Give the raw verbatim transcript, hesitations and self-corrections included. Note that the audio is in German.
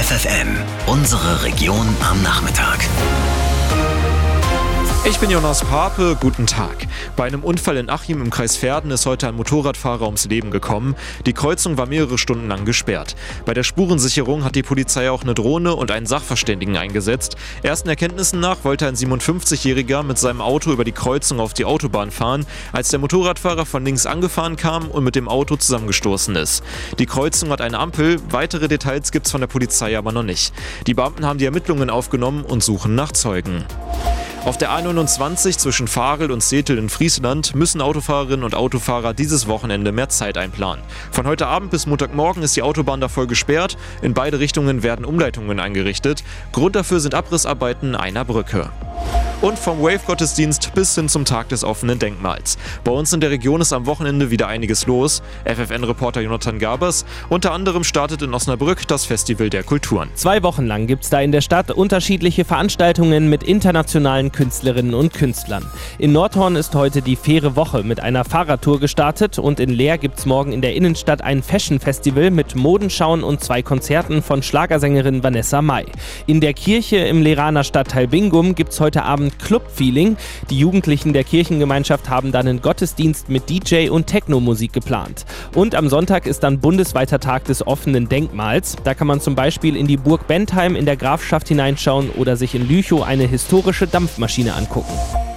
F F M, unsere Region am Nachmittag. Ich bin Jonas Pape, guten Tag. Bei einem Unfall in Achim im Kreis Verden ist heute ein Motorradfahrer ums Leben gekommen. Die Kreuzung war mehrere Stunden lang gesperrt. Bei der Spurensicherung hat die Polizei auch eine Drohne und einen Sachverständigen eingesetzt. Ersten Erkenntnissen nach wollte ein siebenundfünfzigjähriger mit seinem Auto über die Kreuzung auf die Autobahn fahren, als der Motorradfahrer von links angefahren kam und mit dem Auto zusammengestoßen ist. Die Kreuzung hat eine Ampel, weitere Details gibt's von der Polizei aber noch nicht. Die Beamten haben die Ermittlungen aufgenommen und suchen nach Zeugen. Auf der A neunundzwanzig zwischen Varel und Sethel in Friesland müssen Autofahrerinnen und Autofahrer dieses Wochenende mehr Zeit einplanen. Von heute Abend bis Montagmorgen ist die Autobahn da voll gesperrt. In beide Richtungen werden Umleitungen eingerichtet. Grund dafür sind Abrissarbeiten einer Brücke. Und vom Wave-Gottesdienst bis hin zum Tag des offenen Denkmals. Bei uns in der Region ist am Wochenende wieder einiges los. F F N-Reporter Jonathan Gabers. Unter anderem startet in Osnabrück das Festival der Kulturen. Zwei Wochen lang gibt es da in der Stadt unterschiedliche Veranstaltungen mit internationalen Künstlerinnen und Künstlern. In Nordhorn ist heute die Faire Woche mit einer Fahrradtour gestartet und in Leer gibt es morgen in der Innenstadt ein Fashion-Festival mit Modenschauen und zwei Konzerten von Schlagersängerin Vanessa Mai. In der Kirche im Leeraner Stadtteil Bingum gibt es heute Abend Club-Feeling. Die Jugendlichen der Kirchengemeinschaft haben dann einen Gottesdienst mit D J und Techno-Musik geplant. Und am Sonntag ist dann bundesweiter Tag des offenen Denkmals. Da kann man zum Beispiel in die Burg Bentheim in der Grafschaft hineinschauen oder sich in Lüchow eine historische Dampfmaschine angucken.